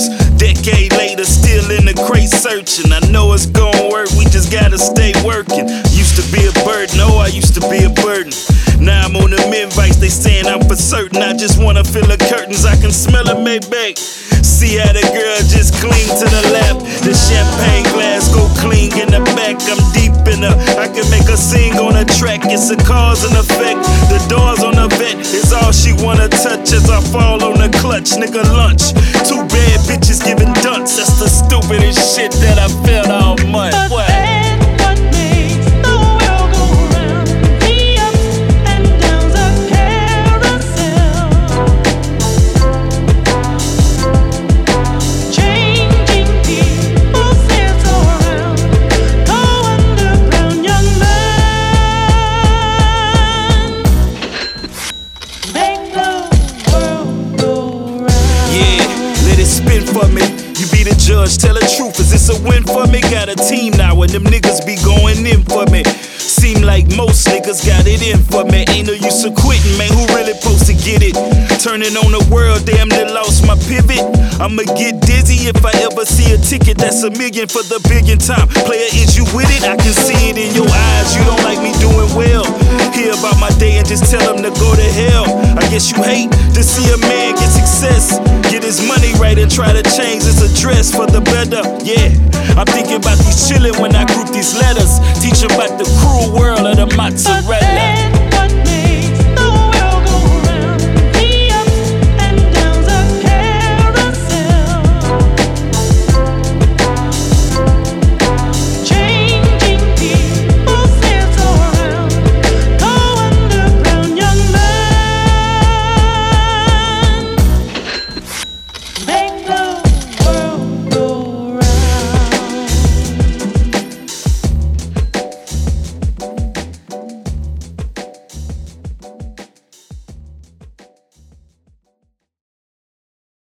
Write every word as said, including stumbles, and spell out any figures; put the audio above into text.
purpose. Decade later, still in the crate searching. I know it's gon' work, we just gotta stay working. Used to be a burden, oh, I used to be a burden. Now I'm on them invites, they saying I'm for certain. I just wanna feel the curtains, I can smell a Maybach. See how the girl just cling to the lap. The champagne glass go clean in the back. I'm deep in her, I can make her sing on a track. It's a cause and effect. The doors on the vet is all she wanna touch as I fall on the clutch. Nigga lunch, two bad bitches giving dunce. That's the stupidest shit that I felt all month. What? Spin for me, you be the judge, tell the truth, is this a win for me? Got a team now and them niggas be going in for me. Seem like most niggas got it in for me. Ain't no use of quitting, man, who really supposed to get it? Turning on the world, damn near lost my pivot. I'ma get dizzy if I ever see a ticket that's a million for the billion time. Player, is you with it? I can see it in your eyes, you don't like me doing well. Hear about my day and just tell them to go to hell. I guess you hate to see a man get success, get his money right and try to change his address for the better. Yeah, I'm thinking about these chillin' when I group these letters. Teach 'em about the cruel world of the mozzarella.